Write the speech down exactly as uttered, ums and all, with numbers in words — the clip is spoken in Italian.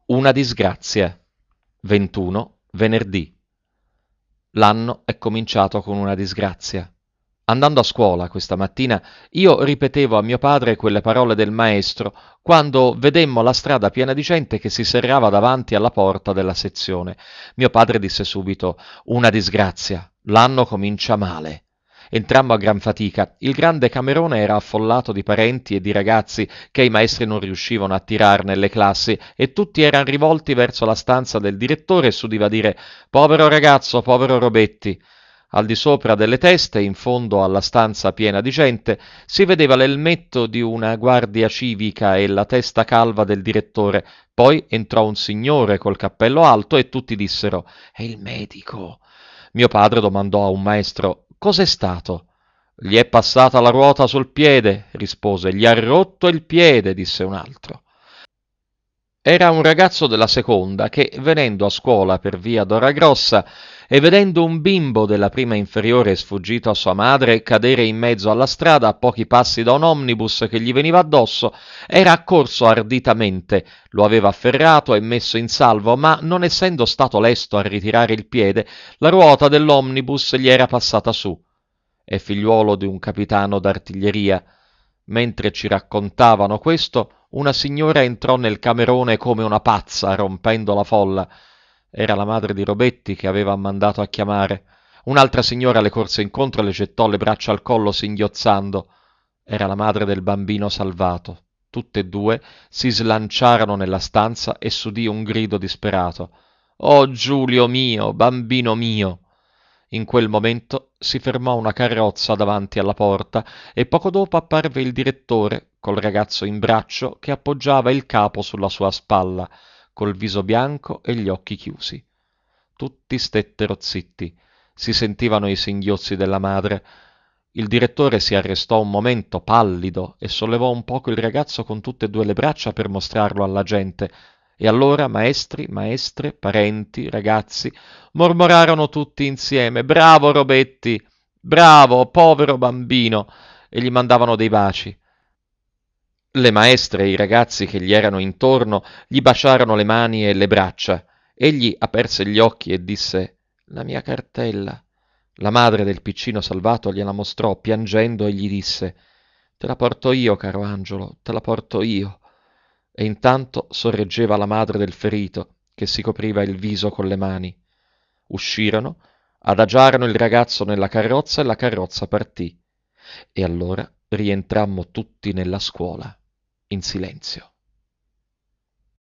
Una disgrazia. ventuno, venerdì. L'anno è cominciato con una disgrazia. Andando a scuola questa mattina, io ripetevo a mio padre quelle parole del maestro quando vedemmo la strada piena di gente che si serrava davanti alla porta della sezione. Mio padre disse subito: Una disgrazia, l'anno comincia male. Entrammo a gran fatica. Il grande camerone era affollato di parenti e di ragazzi che i maestri non riuscivano a tirar nelle classi e tutti erano rivolti verso la stanza del direttore e s'udiva dire: Povero ragazzo, povero Robetti. Al di sopra delle teste, in fondo alla stanza piena di gente, si vedeva l'elmetto di una guardia civica e la testa calva del direttore. Poi entrò un signore col cappello alto e tutti dissero: È il medico. Mio padre domandò a un maestro: Cos'è stato? Gli è passata la ruota sul piede, rispose. Gli ha rotto il piede, disse un altro. Era un ragazzo della seconda che, venendo a scuola per via d'Ora Grossa e vedendo un bimbo della prima inferiore sfuggito a sua madre cadere in mezzo alla strada a pochi passi da un omnibus che gli veniva addosso, era accorso arditamente, lo aveva afferrato e messo in salvo, ma non essendo stato lesto a ritirare il piede, la ruota dell'omnibus gli era passata su. È figliuolo di un capitano d'artiglieria. Mentre ci raccontavano questo, una signora entrò nel camerone come una pazza, rompendo la folla. Era la madre di Robetti che aveva mandato a chiamare. Un'altra signora le corse incontro e le gettò le braccia al collo singhiozzando. Era la madre del bambino salvato. Tutte e due si slanciarono nella stanza e s'udì un grido disperato. «Oh Giulio mio, bambino mio!» In quel momento si fermò una carrozza davanti alla porta e poco dopo apparve il direttore col ragazzo in braccio che appoggiava il capo sulla sua spalla, col viso bianco e gli occhi chiusi. Tutti stettero zitti, si sentivano i singhiozzi della madre. Il direttore si arrestò un momento pallido e sollevò un poco il ragazzo con tutte e due le braccia per mostrarlo alla gente. E allora maestri, maestre, parenti, ragazzi mormorarono tutti insieme: Bravo Robetti! Bravo, povero bambino! E gli mandavano dei baci. Le maestre e i ragazzi che gli erano intorno gli baciarono le mani e le braccia. Egli aperse gli occhi e disse: La mia cartella. La madre del piccino salvato gliela mostrò piangendo e gli disse: Te la porto io, caro Angelo, te la porto io. E intanto sorreggeva la madre del ferito, che si copriva il viso con le mani. Uscirono, adagiarono il ragazzo nella carrozza e la carrozza partì. E allora rientrammo tutti nella scuola, in silenzio.